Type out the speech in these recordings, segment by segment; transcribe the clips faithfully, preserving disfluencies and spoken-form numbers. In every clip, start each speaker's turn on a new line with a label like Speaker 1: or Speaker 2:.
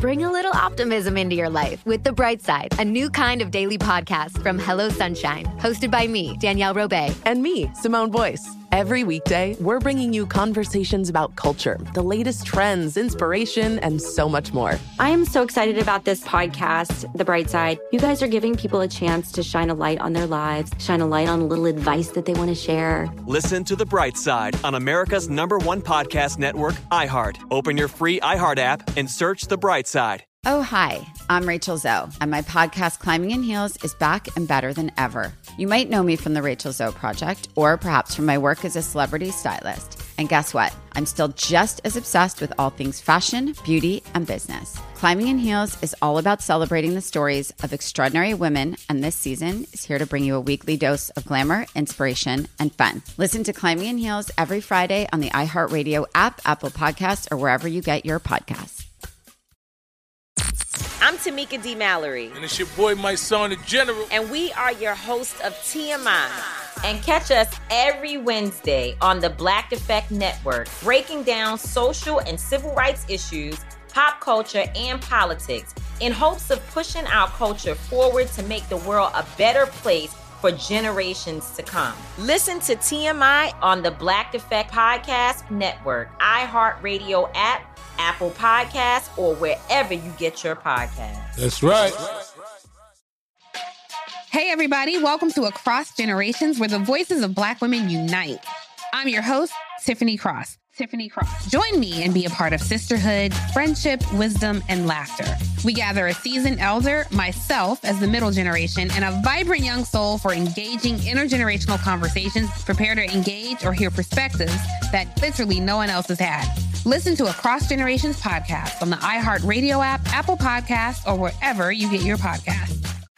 Speaker 1: Bring a little optimism into your life with The Bright Side, a new kind of daily podcast from Hello Sunshine, hosted by me, Danielle Robay.
Speaker 2: And me, Simone Boyce. Every weekday, we're bringing you conversations about culture, the latest trends, inspiration, and so much more.
Speaker 3: I am so excited about this podcast, The Bright Side. You guys are giving people a chance to shine a light on their lives, shine a light on a little advice that they want to share.
Speaker 4: Listen to The Bright Side on America's number one podcast network, iHeart. Open your free iHeart app and search The Bright Side.
Speaker 5: Oh, hi, I'm Rachel Zoe, and my podcast, Climbing in Heels, is back and better than ever. You might know me from the Rachel Zoe Project, or perhaps from my work as a celebrity stylist. And guess what? I'm still just as obsessed with all things fashion, beauty, and business. Climbing in Heels is all about celebrating the stories of extraordinary women, and this season is here to bring you a weekly dose of glamour, inspiration, and fun. Listen to Climbing in Heels every Friday on the iHeartRadio app, Apple Podcasts, or wherever you get your podcasts.
Speaker 6: I'm Tamika D. Mallory.
Speaker 7: And it's your boy, my son, the General.
Speaker 6: And we are your hosts of T M I. And catch us every Wednesday on the Black Effect Network, breaking down social and civil rights issues, pop culture, and politics in hopes of pushing our culture forward to make the world a better place for generations to come. Listen to T M I on the Black Effect Podcast Network, iHeartRadio app, Apple Podcasts, or wherever you get your podcasts.
Speaker 7: That's right.
Speaker 8: Hey, everybody. Welcome to Across Generations, where the voices of Black women unite. I'm your host, Tiffany Cross. Tiffany Cross. Join me and be a part of sisterhood, friendship, wisdom, and laughter. We gather a seasoned elder, myself as the middle generation, and a vibrant young soul for engaging intergenerational conversations. Prepare to engage or hear perspectives that literally no one else has had. Listen to Across Generations podcast on the iHeartRadio app, Apple Podcasts, or wherever you get your podcasts.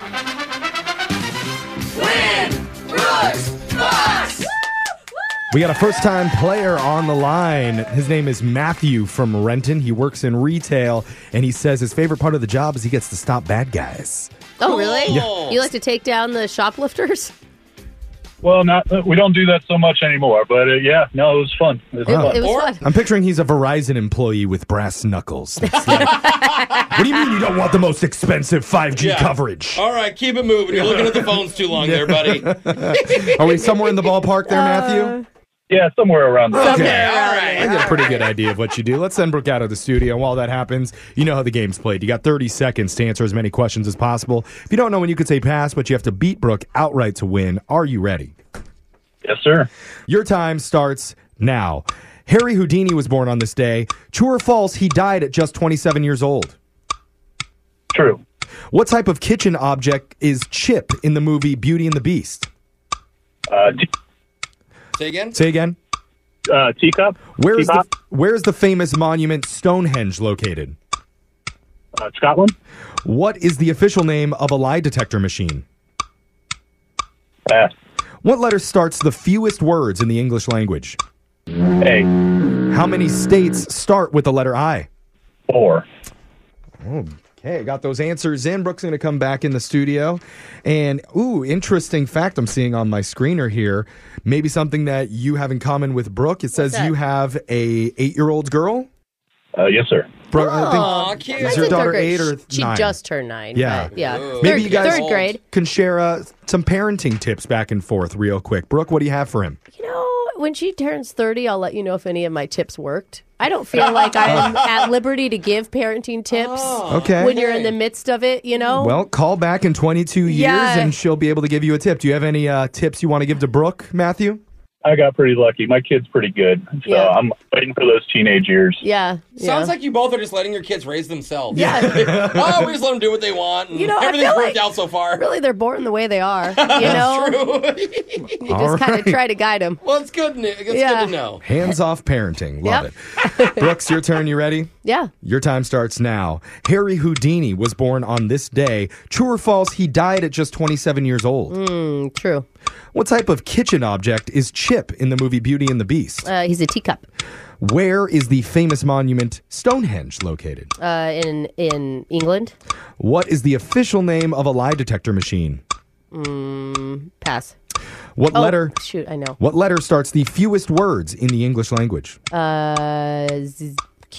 Speaker 9: Win! Brooks! Fox!
Speaker 10: We got a first-time player on the line. His name is Matthew from Renton. He works in retail, and he says his favorite part of the job is he gets to stop bad guys.
Speaker 11: Oh, really?
Speaker 10: Yeah.
Speaker 11: You like to take down the shoplifters?
Speaker 12: Well, not we don't do that so much anymore, but uh, yeah, no, it was fun. It was,
Speaker 10: Oh.
Speaker 12: fun.
Speaker 11: It was fun.
Speaker 10: I'm picturing he's a Verizon employee with brass knuckles. It's like, what do you mean you don't want the most expensive five G
Speaker 13: Yeah.
Speaker 10: coverage?
Speaker 13: All right, keep it moving. You're looking at the phones too long there, buddy.
Speaker 10: Are we somewhere in the ballpark there, Matthew?
Speaker 12: Yeah, somewhere around there.
Speaker 10: Okay.
Speaker 13: All right.
Speaker 10: I get a pretty good idea of what you do. Let's send Brooke out of the studio. While that happens, you know how the game's played. You got thirty seconds to answer as many questions as possible. If you don't know when you could say pass, but you have to beat Brooke outright to win. Are you ready?
Speaker 12: Yes, sir.
Speaker 10: Your time starts now. Harry Houdini was born on this day. True or false, he died at just twenty-seven years old?
Speaker 12: True.
Speaker 10: What type of kitchen object is Chip in the movie Beauty and the Beast?
Speaker 12: Uh, t-
Speaker 13: Say again?
Speaker 10: Say again.
Speaker 12: uh, teacup.
Speaker 10: Where is the
Speaker 12: Teapot.
Speaker 10: Where is the famous monument Stonehenge located?
Speaker 12: Uh, Scotland.
Speaker 10: What is the official name of a lie detector machine?
Speaker 12: Pass.
Speaker 10: What letter starts the fewest words in the English language?
Speaker 12: A.
Speaker 10: How many states start with the letter I?
Speaker 12: Four.
Speaker 10: Okay, got those answers in. Brooke's going to come back in the studio. And, ooh, interesting fact I'm seeing on my screener here. Maybe something that you have in common with Brooke. It says
Speaker 11: that?
Speaker 10: you have a eight-year-old girl.
Speaker 12: Uh, yes, sir.
Speaker 10: Brooke, I think,
Speaker 13: Aw, cute.
Speaker 10: is
Speaker 11: That's
Speaker 10: your
Speaker 11: in third
Speaker 10: daughter
Speaker 11: grade.
Speaker 10: eight or
Speaker 11: She
Speaker 10: nine?
Speaker 11: just turned nine.
Speaker 10: Yeah.
Speaker 11: but yeah.
Speaker 13: Ooh.
Speaker 10: Maybe
Speaker 11: Third,
Speaker 10: you guys
Speaker 11: third grade.
Speaker 10: can share uh, some parenting tips back and forth real quick. Brooke, what do you have for him?
Speaker 11: You know, when she turns thirty, I'll let you know if any of my tips worked. I don't feel like I'm at liberty to give parenting tips
Speaker 10: Okay.
Speaker 11: when you're in the midst of it, you know?
Speaker 10: Well, call back in twenty-two years
Speaker 11: Yeah.
Speaker 10: and she'll be able to give you a tip. Do you have any uh, tips you want to give to Brooke, Matthew?
Speaker 12: I got pretty lucky. My kid's pretty good, so
Speaker 11: Yeah.
Speaker 12: I'm waiting for those teenage years.
Speaker 11: yeah.
Speaker 13: Sounds
Speaker 11: yeah.
Speaker 13: like you both are just letting your kids raise themselves.
Speaker 11: Yeah.
Speaker 13: Oh, we just let them do what they want. And
Speaker 11: You know, I
Speaker 13: everything's
Speaker 11: feel
Speaker 13: worked
Speaker 11: like
Speaker 13: out so far.
Speaker 11: Really, they're born the way they are, you know?
Speaker 13: True.
Speaker 11: You
Speaker 10: All
Speaker 11: just kind of
Speaker 10: right.
Speaker 11: try to guide them.
Speaker 13: Well, it's good. It's
Speaker 11: Yeah.
Speaker 13: good to know.
Speaker 10: Hands-off parenting. Love it. Brooks, your turn. You ready?
Speaker 11: Yeah.
Speaker 10: Your time starts now. Harry Houdini was born on this day. True or false, he died at just twenty-seven years old?
Speaker 11: Mm, true.
Speaker 10: What type of kitchen object is Chip in the movie Beauty and the Beast?
Speaker 11: Uh, he's a teacup.
Speaker 10: Where is the famous monument Stonehenge located?
Speaker 11: Uh, in in England.
Speaker 10: What is the official name of a lie detector machine?
Speaker 11: Mm, pass.
Speaker 10: What
Speaker 11: Oh,
Speaker 10: letter?
Speaker 11: shoot, I know.
Speaker 10: What letter starts the fewest words in the English language?
Speaker 11: Uh, z- Q.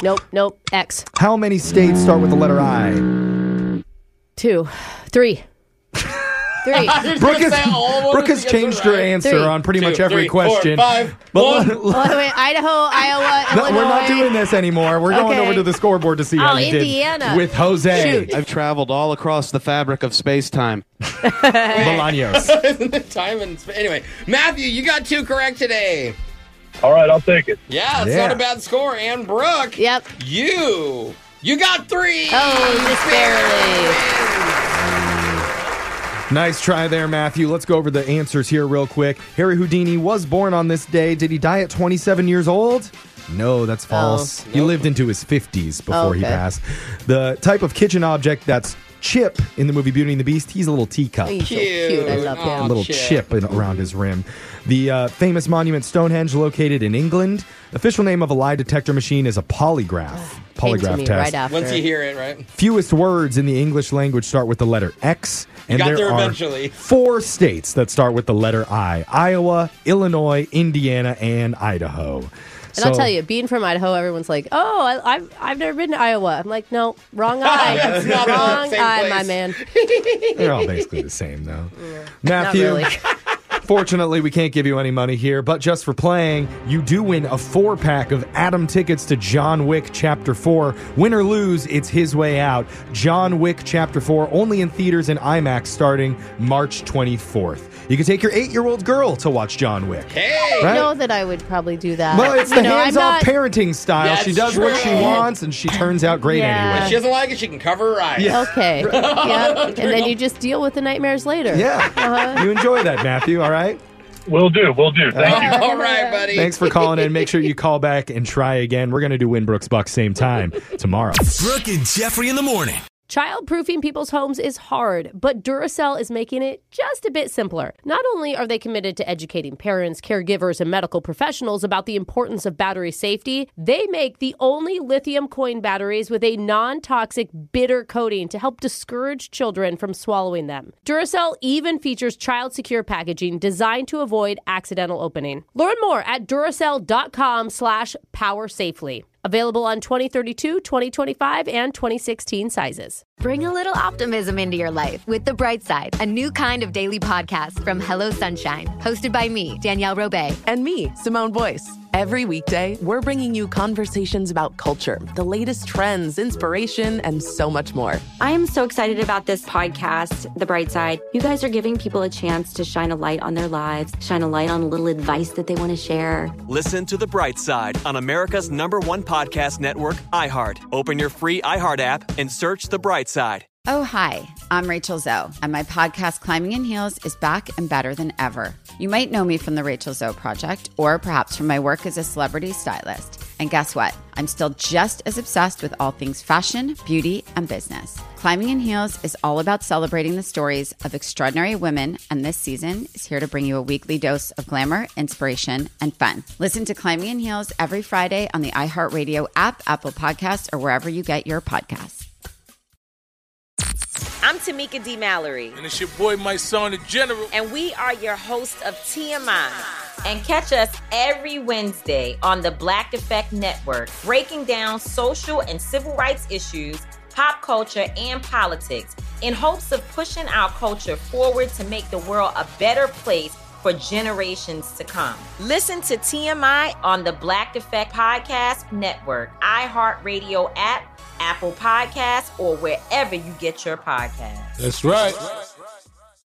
Speaker 11: Nope, nope. X.
Speaker 10: How many states start with the letter I?
Speaker 11: Two. Three. Three.
Speaker 10: Brooke has, Brooke has changed her answer
Speaker 11: Three.
Speaker 10: on pretty
Speaker 13: Two,
Speaker 10: much every
Speaker 13: three, four,
Speaker 10: question.
Speaker 13: five,
Speaker 10: But
Speaker 13: one.
Speaker 10: l-
Speaker 11: Oh, wait, Idaho, Iowa,
Speaker 10: No,
Speaker 11: Illinois.
Speaker 10: we're not doing this anymore. We're going
Speaker 11: Okay.
Speaker 10: over to the scoreboard to see how
Speaker 11: Oh,
Speaker 10: you
Speaker 11: Indiana.
Speaker 10: did with Jose
Speaker 14: I've traveled all across the fabric of space-time.
Speaker 10: Bolaños.
Speaker 13: Time and sp- anyway, Matthew, you got two correct today.
Speaker 12: All right, I'll take it.
Speaker 13: Yeah, it's
Speaker 10: Yeah.
Speaker 13: not a bad score. And Brooke,
Speaker 11: Yep.
Speaker 13: you you got three.
Speaker 11: Oh, just barely.
Speaker 10: Nice try there, Matthew. Let's go over the answers here real quick. Harry Houdini was born on this day. Did he die at twenty-seven years old? No, that's false.
Speaker 11: Oh.
Speaker 10: He lived into his fifties before he
Speaker 11: Okay.
Speaker 10: passed. The type of kitchen object that's Chip in the movie Beauty and the Beast, he's a little teacup.
Speaker 11: He's so cute. I love
Speaker 13: Aw,
Speaker 10: A
Speaker 11: him.
Speaker 10: little
Speaker 13: Chip.
Speaker 10: chip in, around his rim. The uh, famous monument Stonehenge, located in England. Official name of a lie detector machine is a polygraph.
Speaker 11: Came to
Speaker 10: Polygraph
Speaker 11: me
Speaker 10: test.
Speaker 11: right after.
Speaker 13: Once you hear it, right?
Speaker 10: Fewest words in the English language start with the letter X. And
Speaker 13: got
Speaker 10: there
Speaker 13: there
Speaker 10: are
Speaker 13: eventually.
Speaker 10: four states that start with the letter I. Iowa, Illinois, Indiana, and Idaho.
Speaker 11: And I'll tell you, being from Idaho, everyone's like, "Oh, I, I've I've never been to Iowa." I'm like, "No, wrong eye,
Speaker 13: That's not the
Speaker 11: wrong
Speaker 13: same
Speaker 11: eye,
Speaker 13: place.
Speaker 11: my man."
Speaker 10: They're all basically the same, though.
Speaker 11: Not
Speaker 10: Matthew,
Speaker 11: really.
Speaker 10: fortunately, we can't give you any money here, but just for playing, you do win a four-pack of Adam tickets to John Wick Chapter four. Win or lose, it's his way out. John Wick Chapter four, only in theaters and IMAX starting March twenty-fourth. You can take your eight-year-old girl to watch John Wick.
Speaker 13: Hey,
Speaker 11: I
Speaker 10: Right?
Speaker 11: know that I would probably do that.
Speaker 10: Well, it's
Speaker 11: You
Speaker 10: the
Speaker 11: know, I'm
Speaker 10: hands-off
Speaker 11: not-
Speaker 10: parenting style.
Speaker 13: That's
Speaker 10: She does what she
Speaker 13: true.
Speaker 10: wants, and she turns out great
Speaker 11: Yeah.
Speaker 13: if
Speaker 10: anyway.
Speaker 13: she doesn't like it, she can cover her eyes.
Speaker 10: Yeah.
Speaker 11: Okay. Yeah. And then you just deal with the nightmares later.
Speaker 10: Yeah.
Speaker 11: Uh-huh.
Speaker 10: You enjoy that, Matthew, all right?
Speaker 12: Will do. Will do. Thank you.
Speaker 13: All right, buddy.
Speaker 10: Thanks for calling in. Make sure you call back and try again. We're going to do Winbrook's Bucks same time tomorrow.
Speaker 15: Brooke and Jeffrey in the morning.
Speaker 11: Childproofing people's homes is hard, but Duracell is making it just a bit simpler. Not only are they committed to educating parents, caregivers, and medical professionals about the importance of battery safety, they make the only lithium coin batteries with a non-toxic bitter coating to help discourage children from swallowing them. Duracell even features child-secure packaging designed to avoid accidental opening. Learn more at Duracell.com slash power safely. Available on twenty thirty-two, twenty twenty-five, and twenty sixteen sizes.
Speaker 1: Bring a little optimism into your life with The Bright Side, a new kind of daily podcast from Hello Sunshine, hosted by me, Danielle Robay.
Speaker 2: And me, Simone Boyce. Every weekday, we're bringing you conversations about culture, the latest trends, inspiration, and so much more.
Speaker 3: I am so excited about this podcast, The Bright Side. You guys are giving people a chance to shine a light on their lives, shine a light on a little advice that they want to share.
Speaker 4: Listen to The Bright Side on America's number one podcast network, iHeart. Open your free iHeart app and search The Bright Side.
Speaker 5: Oh, hi, I'm Rachel Zoe, and my podcast, Climbing in Heels, is back and better than ever. You might know me from the Rachel Zoe Project, or perhaps from my work as a celebrity stylist. And guess what? I'm still just as obsessed with all things fashion, beauty, and business. Climbing in Heels is all about celebrating the stories of extraordinary women, and this season is here to bring you a weekly dose of glamour, inspiration, and fun. Listen to Climbing in Heels every Friday on the iHeartRadio app, Apple Podcasts, or wherever you get your podcasts.
Speaker 6: I'm Tamika D. Mallory.
Speaker 7: And it's your boy, my son, the General.
Speaker 6: And we are your hosts of T M I. And catch us every Wednesday on the Black Effect Network, breaking down social and civil rights issues, pop culture, and politics in hopes of pushing our culture forward to make the world a better place for generations to come. Listen to T M I on the Black Effect Podcast Network, iHeartRadio app, Apple Podcasts, or wherever you get your podcasts.
Speaker 7: That's right.